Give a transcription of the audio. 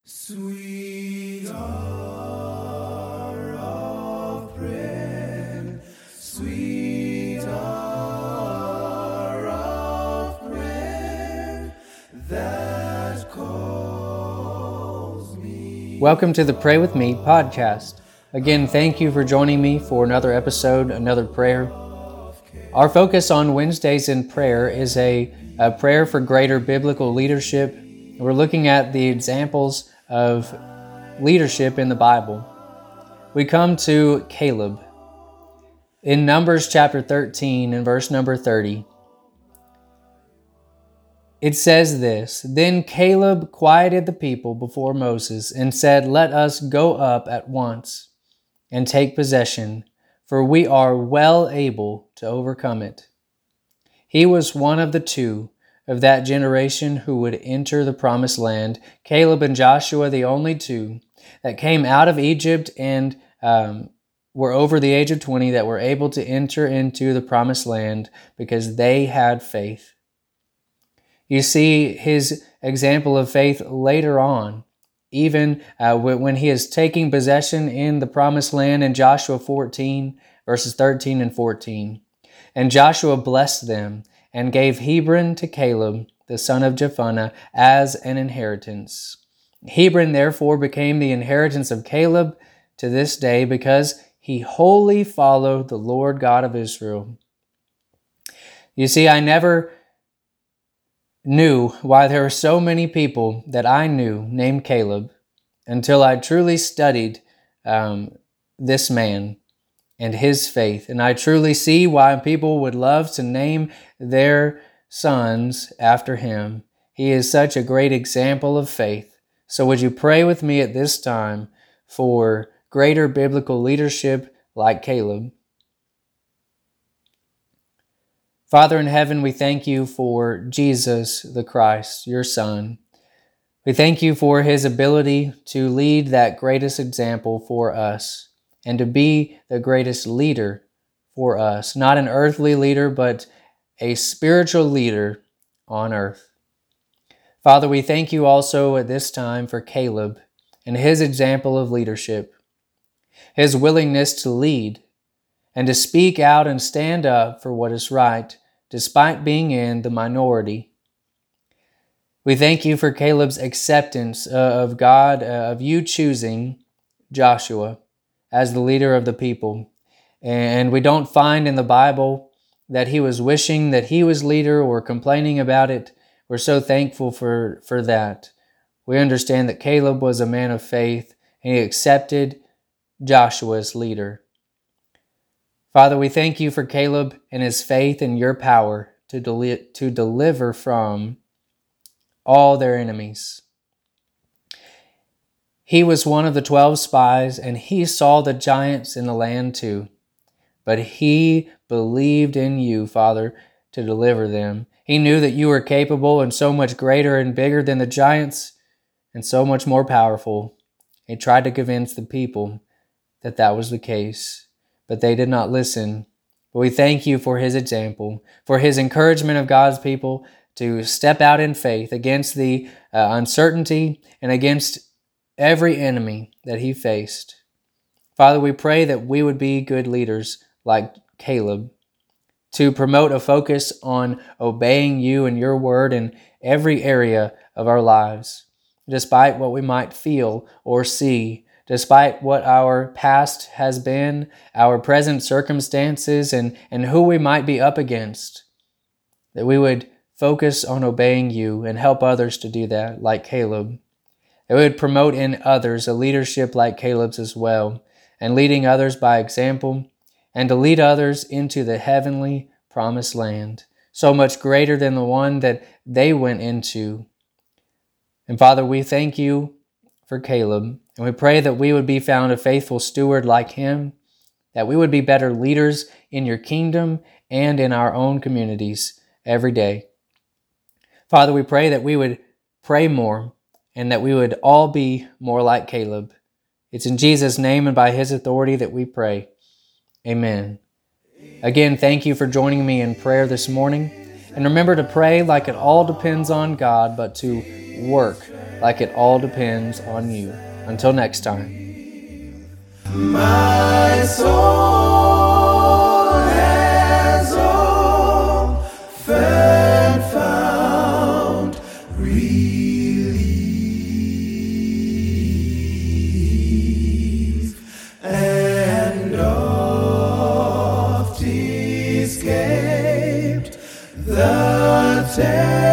Sweet hour of prayer, sweet hour of prayer that calls me. Welcome to the Pray With Me podcast. Again, thank you for joining me for another episode, another prayer. Our focus on Wednesdays in prayer is a prayer for greater biblical leadership. We're looking at the examples of leadership in the Bible. We come to Caleb. In Numbers chapter 13 and verse number 30, it says this, "Then Caleb quieted the people before Moses and said, 'Let us go up at once and take possession, for we are well able to overcome it.'" He was one of the two of that generation who would enter the promised land. Caleb and Joshua, the only two that came out of Egypt and were over the age of 20, that were able to enter into the promised land because they had faith. You see his example of faith later on, even when he is taking possession in the promised land in Joshua 14, verses 13 and 14. "And Joshua blessed them and gave Hebron to Caleb, the son of Jephunneh, as an inheritance. Hebron therefore became the inheritance of Caleb to this day, because he wholly followed the Lord God of Israel." You see, I never knew why there were so many people that I knew named Caleb until I truly studied this man and his faith. And I truly see why people would love to name their sons after him. He is such a great example of faith. So would you pray with me at this time for greater biblical leadership like Caleb? Father in heaven, we thank you for Jesus the Christ, your Son. We thank you for his ability to lead that greatest example for us and to be the greatest leader for us. Not an earthly leader, but a spiritual leader on earth. Father, we thank you also at this time for Caleb and his example of leadership, his willingness to lead and to speak out and stand up for what is right, despite being in the minority. We thank you for Caleb's acceptance of God, of you choosing Joshua as the leader of the people. And we don't find in the Bible that he was wishing that he was leader or complaining about it. We're so thankful for that. We understand that Caleb was a man of faith and he accepted Joshua as leader. Father, we thank you for Caleb and his faith in your power to deliver from all their enemies. He was one of the 12 spies, and he saw the giants in the land too. But he believed in you, Father, to deliver them. He knew that you were capable and so much greater and bigger than the giants and so much more powerful. He tried to convince the people that that was the case, but they did not listen. But we thank you for his example, for his encouragement of God's people to step out in faith against the uncertainty and against every enemy that he faced. Father, we pray that we would be good leaders like Caleb, to promote a focus on obeying you and your word in every area of our lives, despite what we might feel or see, despite what our past has been, our present circumstances, and who we might be up against, that we would focus on obeying you and help others to do that like Caleb. It would promote in others a leadership like Caleb's as well, and leading others by example, and to lead others into the heavenly promised land, so much greater than the one that they went into. And Father, we thank you for Caleb, and we pray that we would be found a faithful steward like him, that we would be better leaders in your kingdom and in our own communities every day. Father, we pray that we would pray more, and that we would all be more like Caleb. It's in Jesus' name and by his authority that we pray. Amen. Again, thank you for joining me in prayer this morning. And remember to pray like it all depends on God, but to work like it all depends on you. Until next time. My soul has often found relief and oft escaped the